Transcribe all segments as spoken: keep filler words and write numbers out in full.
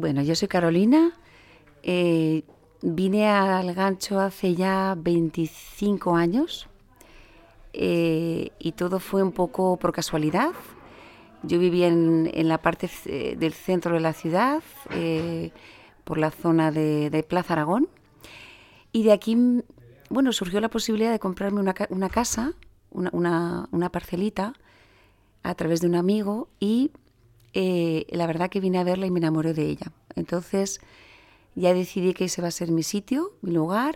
Bueno, yo soy Carolina, eh, vine al Gancho hace ya veinticinco años eh, y todo fue un poco por casualidad. Yo vivía en, en la parte c- del centro de la ciudad, eh, por la zona de, de Plaza Aragón, y de aquí, mm, bueno, surgió la posibilidad de comprarme una, ca- una casa, una, una, una parcelita, a través de un amigo y eh, la verdad que vine a verla y me enamoré de ella. Entonces ya decidí que ese va a ser mi sitio, mi lugar,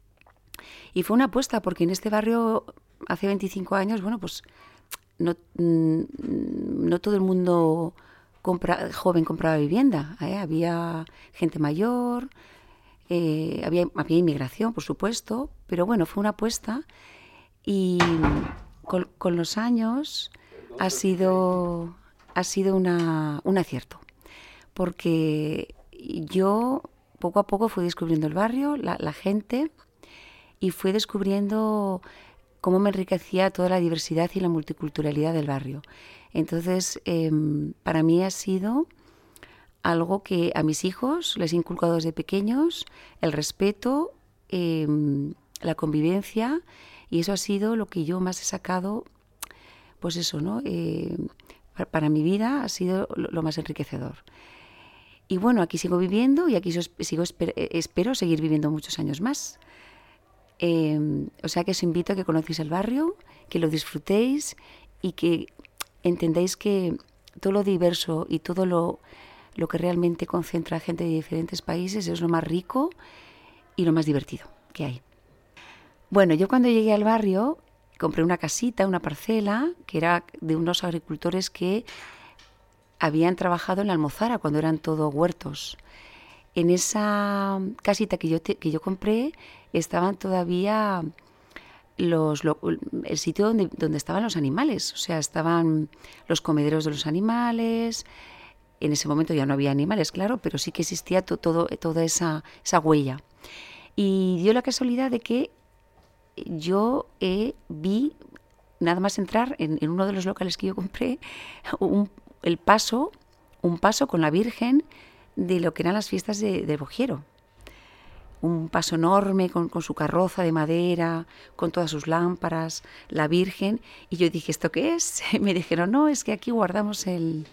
y fue una apuesta porque en este barrio hace veinticinco años, bueno, pues no, mm, no todo el mundo compra, joven compraba vivienda, ¿eh? Había gente mayor, eh, había, había inmigración, por supuesto, pero bueno, fue una apuesta y con, con los años ha sido, ha sido una, un acierto, porque yo poco a poco fui descubriendo el barrio, la, la gente, y fui descubriendo cómo me enriquecía toda la diversidad y la multiculturalidad del barrio. Entonces, eh, para mí ha sido algo que a mis hijos les he inculcado desde pequeños, el respeto, eh, la convivencia, y eso ha sido lo que yo más he sacado, pues eso, ¿no? Eh, para, para mi vida ha sido lo, lo más enriquecedor. Y bueno, aquí sigo viviendo y aquí sigo, esper, espero seguir viviendo muchos años más. Eh, o sea que os invito a que conozcáis el barrio, que lo disfrutéis y que entendáis que todo lo diverso y todo lo, lo que realmente concentra a gente de diferentes países es lo más rico y lo más divertido que hay. Bueno, yo cuando llegué al barrio compré una casita, una parcela, que era de unos agricultores que habían trabajado en la Almozara cuando eran todo huertos. En esa casita que yo, te, que yo compré estaban todavía los, lo, el sitio donde, donde estaban los animales, o sea, estaban los comederos de los animales. En ese momento ya no había animales, claro, pero sí que existía to, todo, toda esa, esa huella. Y dio la casualidad de que yo eh, vi, nada más entrar en, en uno de los locales que yo compré, un, el paso, un paso con la Virgen de lo que eran las fiestas de, de Bojiero. Un paso enorme con, con su carroza de madera, con todas sus lámparas, la Virgen. Y yo dije, ¿esto qué es? Y me dijeron, no, es que aquí guardamos el,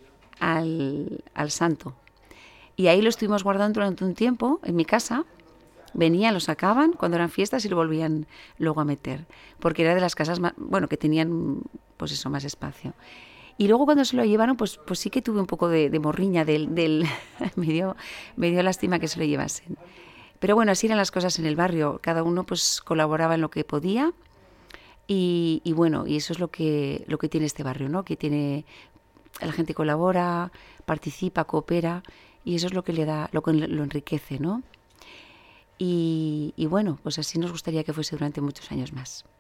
al, al santo. Y ahí lo estuvimos guardando durante un tiempo en mi casa. Venían, lo sacaban cuando eran fiestas y lo volvían luego a meter. Porque era de las casas más, bueno, que tenían, pues eso, más espacio. Y luego cuando se lo llevaron, pues, pues sí que tuve un poco de, de morriña del... del me, dio, me dio lástima que se lo llevasen. Pero bueno, así eran las cosas en el barrio. Cada uno pues colaboraba en lo que podía. Y, y bueno, y eso es lo que, lo que tiene este barrio, ¿no? Que tiene... La gente colabora, participa, coopera. Y eso es lo que le da, lo que lo enriquece, ¿no? Y, y bueno, pues así nos gustaría que fuese durante muchos años más.